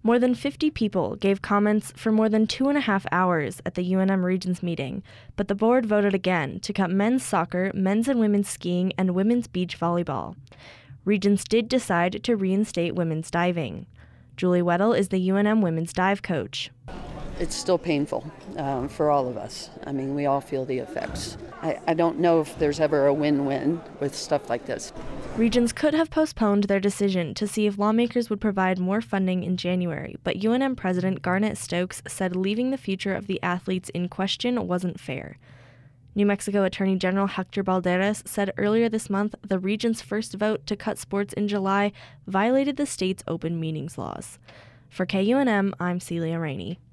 More than 50 people gave comments for more than 2.5 hours at the UNM Regents meeting, but the board voted again to cut men's soccer, men's and women's skiing, and women's beach volleyball. Regents did decide to reinstate women's diving. Julie Weddle is the UNM women's dive coach. It's still painful for all of us. I mean, we all feel the effects. I don't know if there's ever a win-win with stuff like this. Regents could have postponed their decision to see if lawmakers would provide more funding in January, but UNM President Garnett Stokes said leaving the future of the athletes in question wasn't fair. New Mexico Attorney General Hector Balderas said earlier this month the Regents' first vote to cut sports in July violated the state's open meetings laws. For KUNM, I'm Celia Rainey.